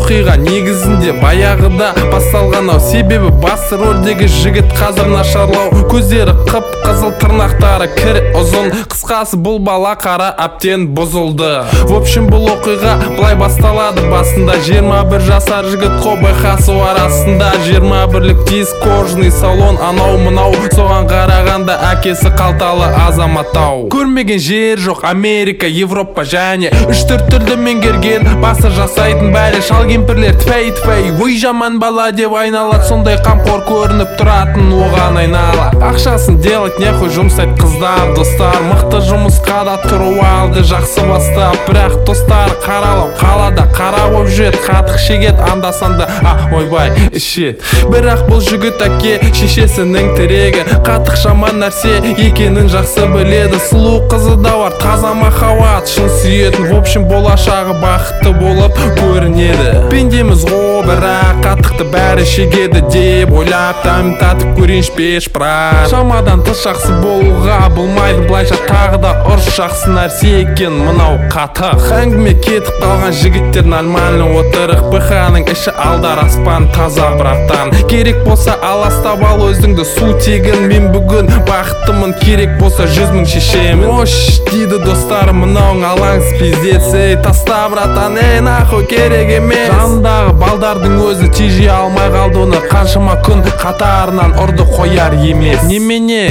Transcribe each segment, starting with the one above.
оқиға негізінде баяғыда басталған ау. Себебі басты рөлдегі жігіт қазір нашарлау, көздері қып-қызыл, тырнақтары кір ұзын. Қысқасы бұл бала қара әбден бұзылды. В общем, бұл оқиға былай басталады. Басында 21 жасар жігіт қой байқасу арасында. 21-лік диск, кожаный салон, анау мынау, соған қарағанда әкесі қалталы азаматтау. Көрмеген жер жоқ Америка, Европа және 3-4 тілді меңгерген, басы жасайтын бәрі шал кемпірлер тфәй-тфәй. Ой жаман бала деп айналады, сондай қамқор көрініп тұратын оған айнала. Ақшасын делать нехуй, жұмсайды қыздар, достар. Мықты жұмысқа да тұру алды, жақсы бастап. Бірақ достар қаралау, қалада қара боп жүреді, қатық шегет анда-санда, ойбай ішет. Бірақ бұл жігіт әке шешесінің тірегі, қатық жаман нәрсе екенін жақсы біледі. Сұлу қызы да бар, таза махаббат, шын сүйетін. В общем, болашағы бақытты болып көрінеді. Пендеміз ғой, бірақ қатықты бәрі шегеді деп ойлап тәмін татып көрейінші пеш. Бірақ шамадан тыс жақсы болуға болмайды, былайша тағы да ұрыс. Жақсы нәрсе екен мынау қатық. Әңгіме кетіп қалған жігіттер нормально отырық. БХ-ның іші алдар аспан таза браттан. Керек болса аластап ал өзіңді су тегін. Мен бүгін бақыттымын, керек болса 100 000 шешемін. Ош дейді достарым, мынауың алаңыз пиздец. Ей таста братан, ей нахуй керек емес. Жандағы балдардың өзі тежей алмай қалды оны. Қаншама күн қатарынан ұрды қояр емес. Немене,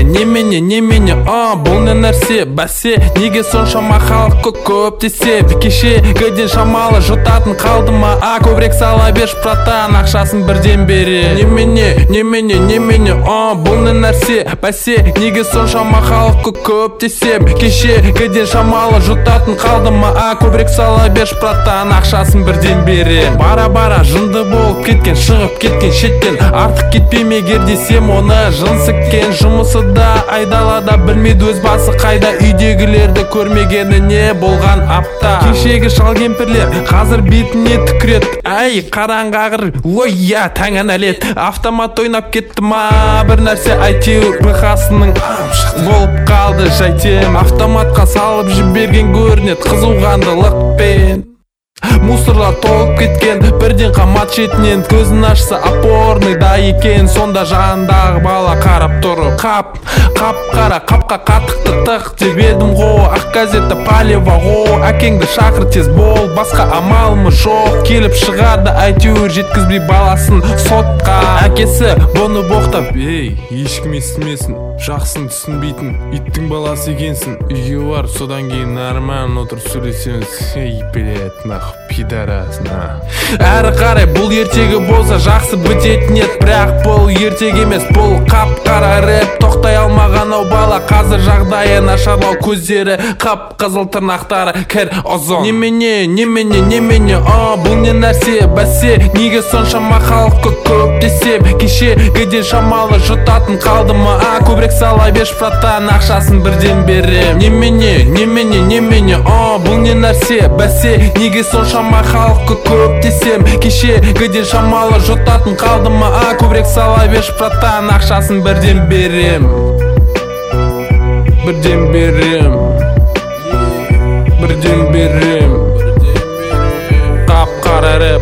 бұл не нәрсе бәсе. Неге соншама халық көп десе. Кешегіден шамалы жұтатын қалды ма? Көбірек сала беш братан, ақшасын бірден бере. Немене, бұл не нәрсе бәсе. Неге соншама халық көп десе. Кешегіден шамалы жұтатын қалды ма? Көбірек сала беш братан, ақшасын бірден бере. Бара-бара жынды болып кеткен, шығып кеткен шеттен. Артық кетпеме егер десем оны. Жын сіккен жұмысы да айдалада, білмейді өз басы қайда. Үйдегілерді көрмегені не болған апта. Кешегі шал кемпірлер қазір бетіне түкірет. Әй қараңғағыр, ой я тәңін әлет. Автомат ойнап кетті ма бір нәрсе, әйтеуір БХ-сының болып қалды жайтем. Автоматқа салып жіберген көрінет қызуғандылықпен. Мусорлар толып кеткен, бірден қамат шетінен. Көзін ашса опорный да екен. Сонда жандағы бала қарап тұрып, қап қара, қапқа қатықты тық деп едім ғой. Ақ газетті палева ғой, әкеңді шақыр тез бол. Басқа амалымы жоқ, келіп шығарды әйтеуір жеткізбей баласын сотқа. Әкесі бұны боқтап, ей ешкім естімесін, жақсын түсінбейтін иттің баласы екенсің. Үйге бар, содан кейін нормально отыр сөйлесеміз. Ей блять нахуй пидарас на. Әрі қарай бұл ертегі болса жақсы бітетін ед. Бірақ бұл ертегі емес, бұл қап-қара рэп. Тоқтай алмаған ау бала, қазір жағдайы нашарлау. Көздері қап-қызыл, тырнақтары кір ұзын. Немене, бұл не нәрсе бәсе. Неге соншама халық көп десем. Кешегіден шамалы жұтатын қалды ма? Көбірек сала беш братан, ақшасын бірден берем. Немене, бұл не нәрсе бәсе. Неге соншама халық көп десем. Кешегіден шамалы жұтатын қалды ма? Көбірек сала беш братан, ақшасын бірден берем. Қап-қара рэп,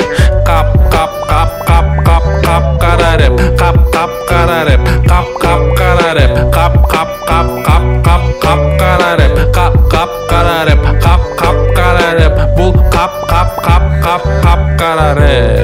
қап-қара рэп, қап-қара рэп, қап-қара рэп, қап-қара рэп, қап-қара рэп, бұл қап-қара рэп.